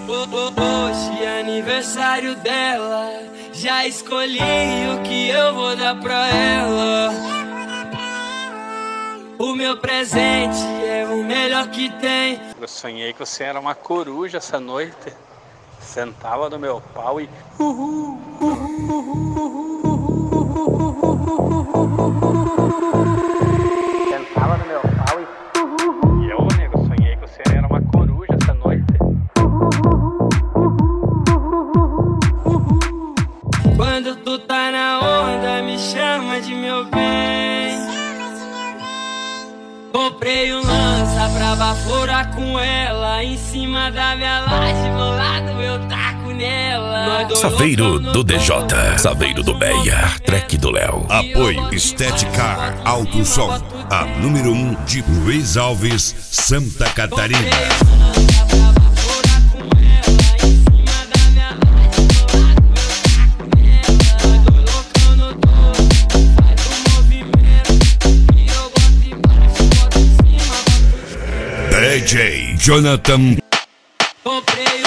Hoje é aniversário dela, já escolhi o que eu vou dar pra ela. O meu presente é o melhor que tem. Eu sonhei que você era uma coruja essa noite. Sentava no meu pau e... Sentava no meu pau e... eu, nego, sonhei que você era uma coruja essa noite. Quando tu tá na onda, me chama de meu bem. Comprei um lança pra baforar com ela. Em cima da minha laje, bolado eu taco nela. Saveiro do DJ, Saveiro do Beia, Track do Léo. Apoio Estética Alto Som, a número 1 de Luiz Alves, Santa Catarina. DJ Jonathan. Comprei